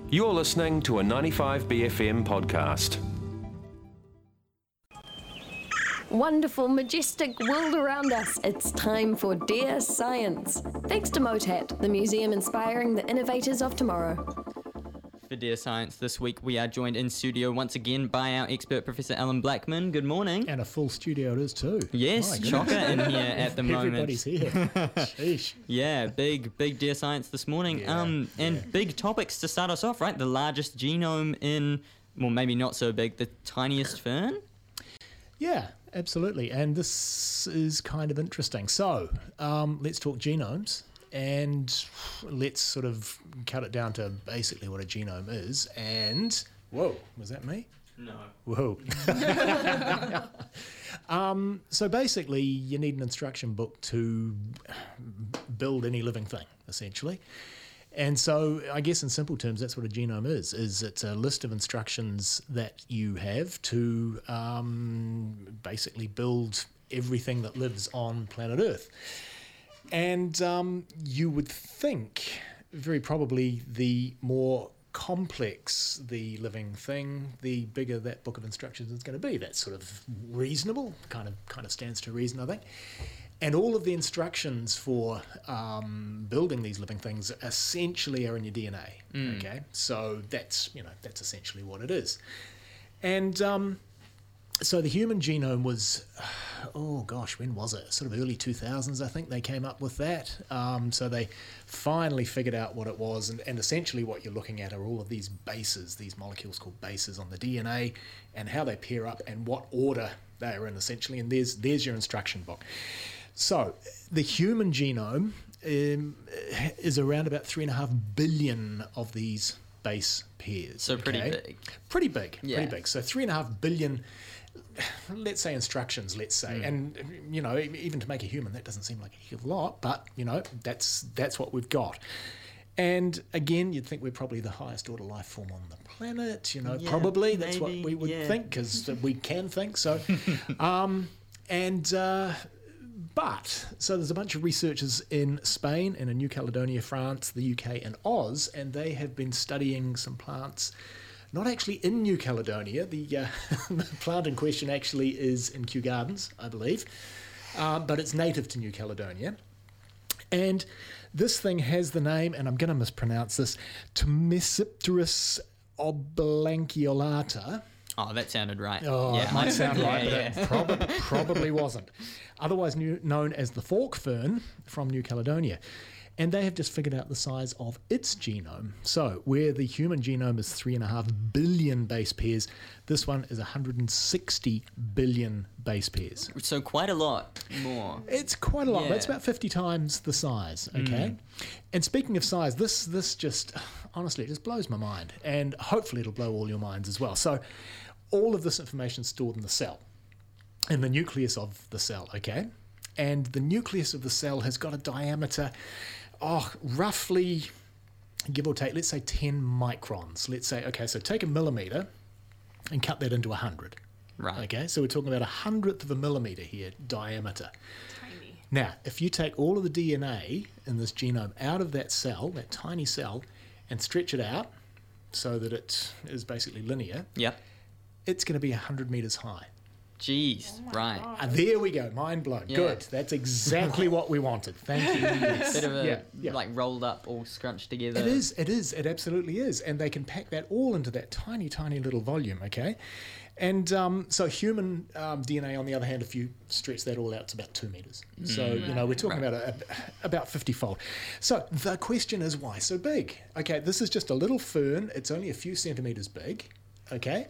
You're listening to a 95BFM podcast. Wonderful, majestic world around us. It's time for Dear Science. Thanks to MOTAT, the museum inspiring the innovators of tomorrow. For Dear Science this week, we are joined in studio once again by our expert, Professor Alan Blackman. Good morning. And a full studio it is too. Yes, chocker in here at the moment. Everybody's here. Sheesh. Yeah, big Dear Science this morning. Big topics to start us off, right? The largest genome in, well, maybe not so big, the tiniest fern? Yeah, absolutely. And this is kind of interesting. So, let's talk genomes. And let's sort of cut it down to basically what a genome is. And, whoa, was that me? No. Whoa. So basically, you need an instruction book to build any living thing, essentially. And so I guess in simple terms, that's what a genome is it's a list of instructions that you have to basically build everything that lives on planet Earth. And you would think, very probably, the more complex the living thing, the bigger that book of instructions is going to be. That's sort of reasonable, kind of stands to reason, I think. And all of the instructions for building these living things essentially are in your DNA. Okay, so that's essentially what it is. And so the human genome was, when was it? Sort of early 2000s, I think they came up with that. So they finally figured out what it was, and essentially what you're looking at are all of these bases, these molecules called bases on the DNA, and how they pair up and what order they are in, essentially. And there's your instruction book. So the human genome is around about 3.5 billion of these base pairs. So pretty big. Pretty big. So 3.5 billion, let's say, instructions, and even to make a human, that doesn't seem like a hell of a lot, but that's what we've got. And again, you'd think we're probably the highest order life form on the planet, probably that's what we would think, because we can think so. But there's a bunch of researchers in Spain and in New Caledonia, France, the UK and Oz, and they have been studying some plants, not actually in New Caledonia. The plant in question actually is in Kew Gardens, I believe, but it's native to New Caledonia. And this thing has the name, and I'm going to mispronounce this, Thomesipterus oblanceolata. Oh, that sounded right. Oh, it might sound right, but it probably wasn't. Otherwise known as the fork fern from New Caledonia. And they have just figured out the size of its genome. So where the human genome is 3.5 billion base pairs, this one is 160 billion base pairs. So quite a lot more. It's quite a lot. That's about 50 times the size, okay? And speaking of size, this just, honestly, it just blows my mind. And hopefully it'll blow all your minds as well. So all of this information is stored in the cell, in the nucleus of the cell, okay? And the nucleus of the cell has got a diameter, roughly, give or take, let's say 10 microns. Let's say, okay, so take a millimeter and cut that into 100. Right. Okay, so we're talking about 1/100 of a millimeter here, diameter. Tiny. Now, if you take all of the DNA in this genome out of that cell, that tiny cell, and stretch it out so that it is basically linear, Yep. it's going to be 100 meters high. Jeez, right. There we go, mind blown. Yeah. Good, that's exactly what we wanted. Thank you. Yes. Bit of a, Yeah. like, rolled up, all scrunched together. It is, it absolutely is. And they can pack that all into that tiny, tiny little volume, okay? And so human DNA, on the other hand, if you stretch that all out, it's about 2 meters. So, we're talking about 50-fold. So the question is, why so big? Okay, this is just a little fern. It's only a few centimeters big, okay?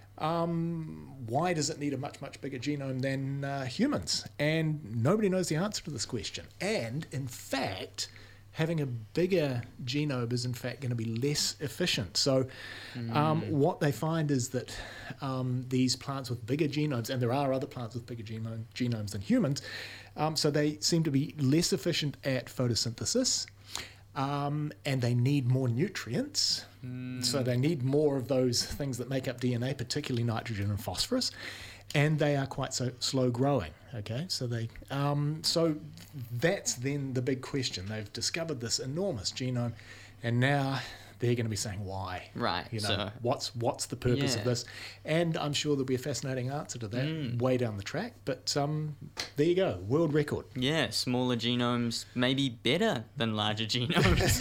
Why does it need a much, much bigger genome than humans? And nobody knows the answer to this question. And, in fact, having a bigger genome is, in fact, going to be less efficient. So what they find is that these plants with bigger genomes, and there are other plants with bigger genomes than humans, so they seem to be less efficient at photosynthesis, and they need more nutrients. So they need more of those things that make up DNA, particularly nitrogen and phosphorus, and they are quite so slow growing. Okay, so so that's then the big question. They've discovered this enormous genome, and now they're going to be saying why. Right. You know, So what's the purpose of Yeah. this? And I'm sure there'll be a fascinating answer to that way down the track. But there you go, world record. yeah, smaller genomes may be better than larger genomes.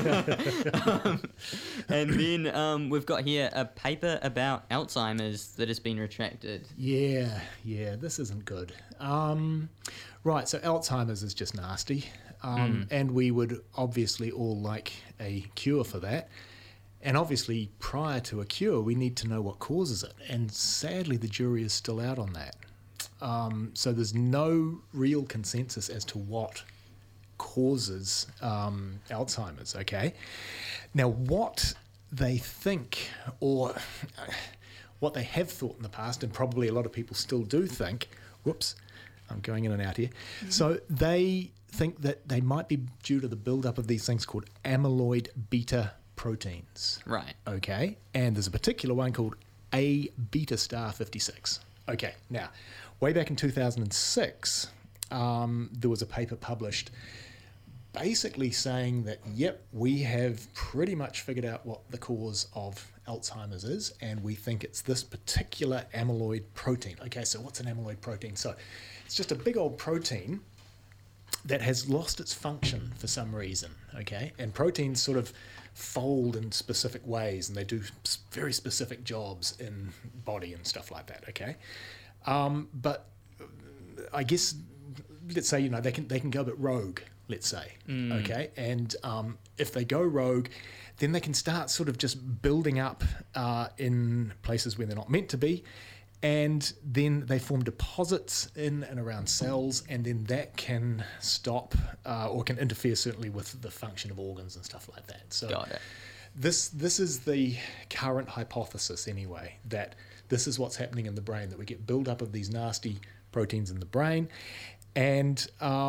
And then we've got here a paper about Alzheimer's that has been retracted. Yeah, this isn't good. Right, so Alzheimer's is just nasty. And we would obviously all like a cure for that. And obviously, prior to a cure, we need to know what causes it. And sadly, the jury is still out on that. So there's no real consensus as to what causes Alzheimer's, okay? Now, what they think, or what they have thought in the past, and probably a lot of people still do think, whoops, I'm going in and out here. So they think that they might be due to the buildup of these things called amyloid beta proteins. Right. Okay, and there's a particular one called A beta star 56. Okay, now, way back in 2006, there was a paper published basically saying that, yep, we have pretty much figured out what the cause of Alzheimer's is, and we think it's this particular amyloid protein. Okay, so what's an amyloid protein? So it's just a big old protein that has lost its function for some reason, okay? And proteins sort of fold in specific ways, and they do very specific jobs in body and stuff like that, okay? But I guess, let's say, they can go a bit rogue, let's say, okay? And if they go rogue, then they can start sort of just building up in places where they're not meant to be, and then they form deposits in and around cells, and then that can stop or can interfere certainly with the function of organs and stuff like that. So Got it. this is the current hypothesis anyway, that this is what's happening in the brain, that we get build-up of these nasty proteins in the brain. And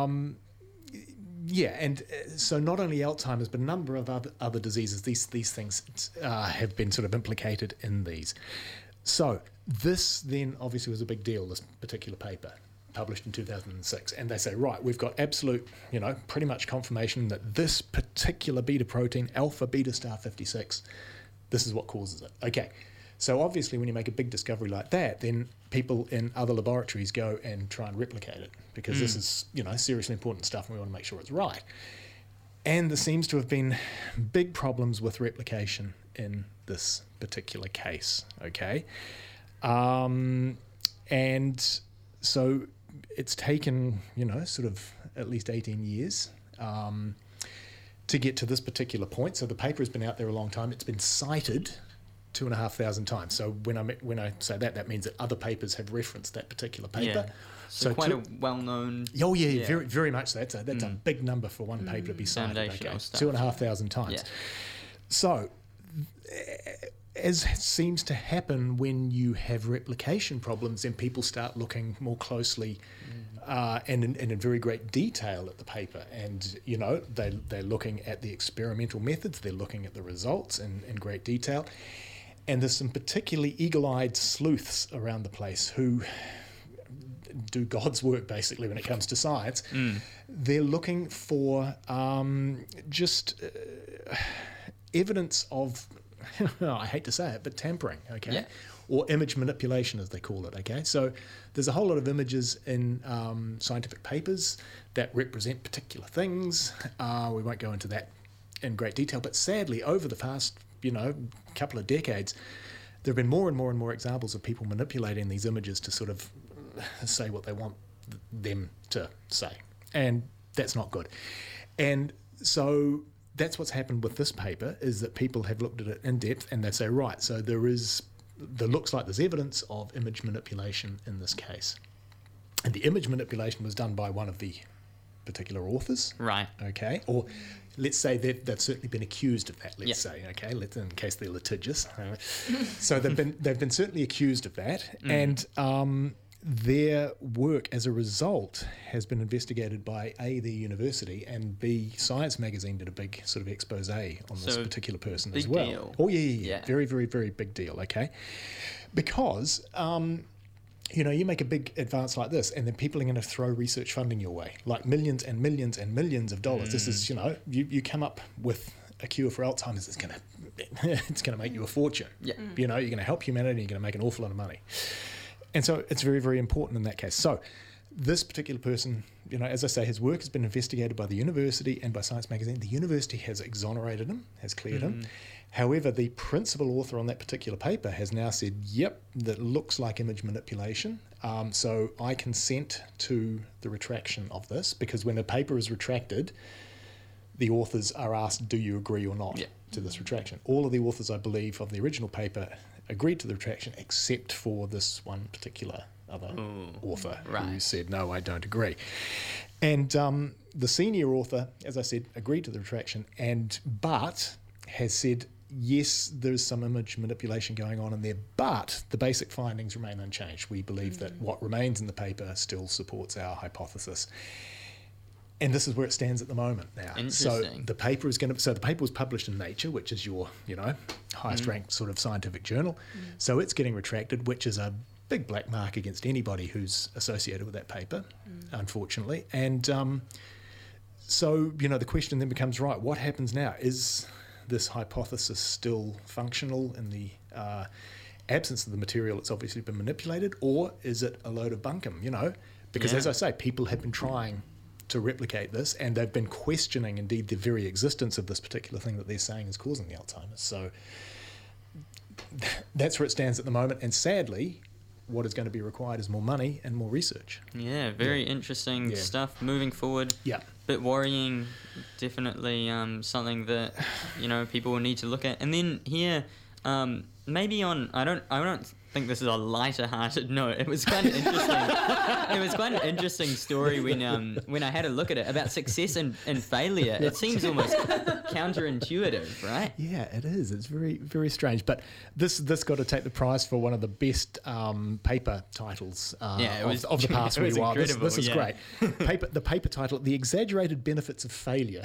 so not only Alzheimer's, but a number of other diseases, these things have been sort of implicated in these. So this then obviously was a big deal, this particular paper, published in 2006. And they say, right, we've got absolute, pretty much confirmation that this particular beta protein, alpha beta star 56, this is what causes it. Okay, so obviously when you make a big discovery like that, then people in other laboratories go and try and replicate it, because this is, seriously important stuff, and we want to make sure it's right. And there seems to have been big problems with replication in this particular case, okay? And so it's taken, sort of at least 18 years to get to this particular point. So the paper has been out there a long time. It's been cited 2,500 times. So when I say that means that other papers have referenced that particular paper. Yeah. So quite a well-known... Oh, yeah, very, very much so. That's a big number for one paper to be cited. Foundational stuff. 2,500 times. Yeah. So, as seems to happen when you have replication problems, then people start looking more closely and in very great detail at the paper. And, they're looking at the experimental methods, they're looking at the results in great detail. And there's some particularly eagle-eyed sleuths around the place who do God's work, basically, when it comes to science. They're looking for just evidence of, I hate to say it, but tampering, okay? Yeah. Or image manipulation, as they call it, okay? So there's a whole lot of images in scientific papers that represent particular things. We won't go into that in great detail, but sadly, over the past, couple of decades, there have been more and more and more examples of people manipulating these images to sort of say what they want them to say. And that's not good. And so that's what's happened with this paper, is that people have looked at it in depth and they say, right, so there looks like there's evidence of image manipulation in this case. And the image manipulation was done by one of the particular authors. Right. Okay. Or let's say they've certainly been accused of that, let's say, okay, in case they're litigious. So they've been certainly accused of that. And their work as a result has been investigated by A, the university, and B, Science magazine did a big sort of expose on this particular person as well. Deal. Oh, yeah. Very, very, very big deal, okay? Because, you make a big advance like this, and then people are going to throw research funding your way, like millions and millions and millions of dollars. This is, you come up with a cure for Alzheimer's is going to make you a fortune. Yeah. You know, you're going to help humanity, you're going to make an awful lot of money. And so it's very, very important in that case. So this particular person, you know, as I say, his work has been investigated by the university and by Science Magazine. The university has exonerated him, has cleared him. However, the principal author on that particular paper has now said, yep, that looks like image manipulation. So I consent to the retraction of this, because when a paper is retracted, the authors are asked, do you agree or not to this retraction? All of the authors, I believe, of the original paper agreed to the retraction, except for this one particular other author who said, no, I don't agree. And the senior author, as I said, agreed to the retraction, but has said, yes, there's some image manipulation going on in there, but the basic findings remain unchanged. We believe that what remains in the paper still supports our hypothesis. And this is where it stands at the moment now. So the paper was published in Nature, which is your, you know, highest ranked sort of scientific journal. So it's getting retracted, which is a big black mark against anybody who's associated with that paper, unfortunately. And so, you know, the question then becomes, right, what happens now? Is this hypothesis still functional in the absence of the material that's obviously been manipulated, or is it a load of bunkum, you know? Because as I say, people have been trying to replicate this, and they've been questioning indeed the very existence of this particular thing that they're saying is causing the Alzheimer's. So that's where it stands at the moment, and sadly what is going to be required is more money and more research. Yeah, very interesting stuff moving forward. Yeah. Bit worrying, definitely something that, you know, people will need to look at. And then here, maybe on, I don't think this is a lighter-hearted note. It was quite an interesting. It was quite an interesting story when I had a look at it about success and failure. It seems almost counterintuitive, right? Yeah, it is. It's very, very strange. But this got to take the prize for one of the best paper titles of the past wee while. This is great. The paper title, "The Exaggerated Benefits of Failure,"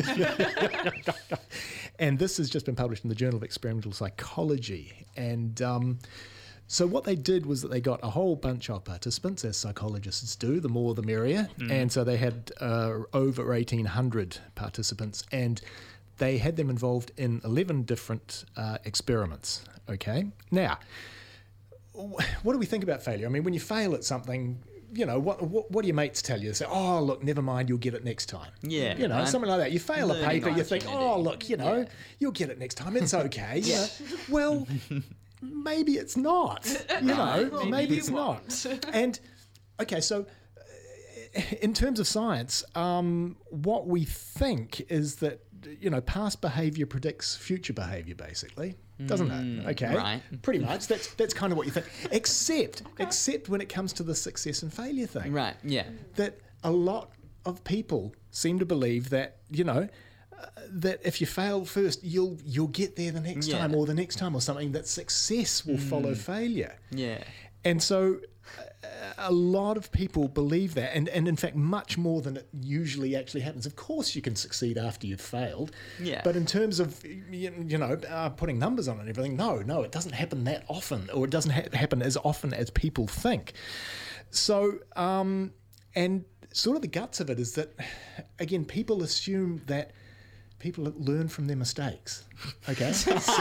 and this has just been published in the Journal of Experimental Psychology. And so what they did was that they got a whole bunch of participants, as psychologists do, the more the merrier. And so they had over 1,800 participants, and they had them involved in 11 different experiments. Okay. Now, what do we think about failure? I mean, when you fail at something, you know, what do your mates tell you? They say, oh, look, never mind, you'll get it next time. Yeah. You know, something like that. You fail a paper, you think, oh, look, you know, you'll get it next time. It's okay. You know? Well, maybe it's not. You know, maybe it's not. And, okay, so in terms of science, what we think is that, you know, past behaviour predicts future behaviour, basically. Doesn't it? Okay. Right. Pretty much. That's kind of what you think. Except when it comes to the success and failure thing. Right, yeah. That a lot of people seem to believe that, you know, that if you fail first, you'll get there the next time or the next time or something, that success will follow failure. Yeah. And so a lot of people believe that, and in fact much more than it usually actually happens. Of course you can succeed after you've failed, but in terms of you know putting numbers on it and everything, no, it doesn't happen that often, or it doesn't happen as often as people think. So and sort of the guts of it is that, again, people assume that people learn from their mistakes. Okay?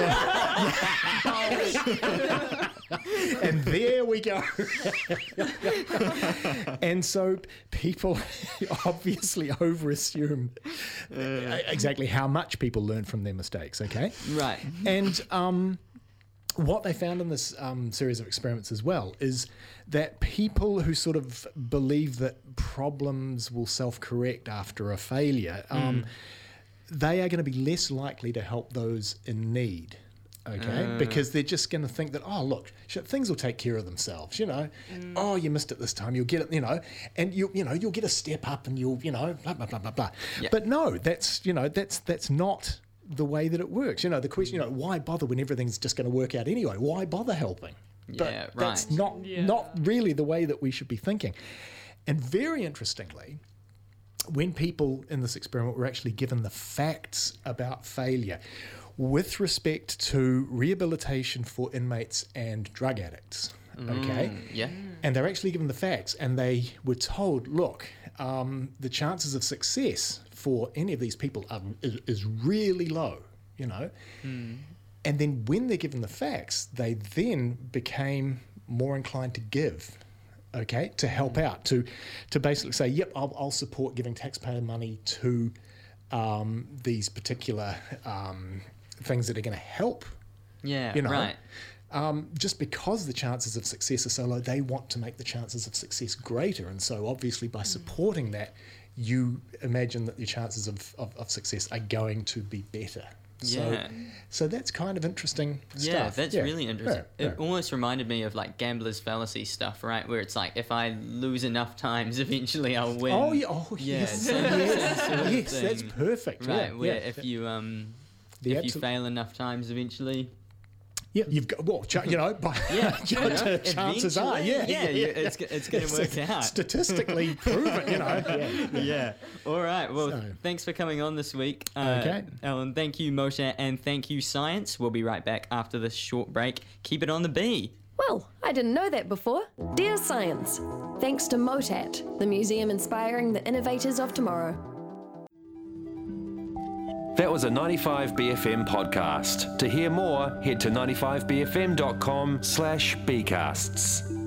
And there we go. And so people obviously overassume exactly how much people learn from their mistakes, okay? Right. And what they found in this series of experiments as well is that people who sort of believe that problems will self-correct after a failure, they are going to be less likely to help those in need. Okay, because they're just going to think that, oh, look, things will take care of themselves, you know. Oh, you missed it this time, you'll get it, you know, and you'll get a step up, and you'll, you know, blah blah blah blah blah. Yeah. But no, that's not the way that it works. You know, the question, you know, why bother when everything's just going to work out anyway? Why bother helping? But that's not really the way that we should be thinking. And very interestingly, when people in this experiment were actually given the facts about failure with respect to rehabilitation for inmates and drug addicts, okay? And they're actually given the facts, and they were told, look, the chances of success for any of these people is really low, you know. And then when they're given the facts, they then became more inclined to give, okay, to help out, to basically say, yep, I'll support giving taxpayer money to these particular things that are going to help. Yeah, you know, right. Just because the chances of success are so low, they want to make the chances of success greater. And so obviously by supporting that, you imagine that your chances of success are going to be better. So that's kind of interesting stuff. Yeah, that's really interesting. Yeah. It almost reminded me of like gambler's fallacy stuff, right? Where it's like, if I lose enough times, eventually I'll win. Yes. same sort of Yes, that's thing. perfect. Right, where yeah. if you The if you absolute- fail enough times, eventually. Yeah, you've got, well, chances are, it's going to work out. Statistically proven, you know. Yeah. All right. Well, So- thanks for coming on this week. Okay. Ellen, thank you, Moshe, and thank you, Science. We'll be right back after this short break. Keep it on the B. Well, I didn't know that before. Dear Science, thanks to MOTAT, the museum inspiring the innovators of tomorrow. That was a 95BFM podcast. To hear more, head to 95bfm.com/bcasts.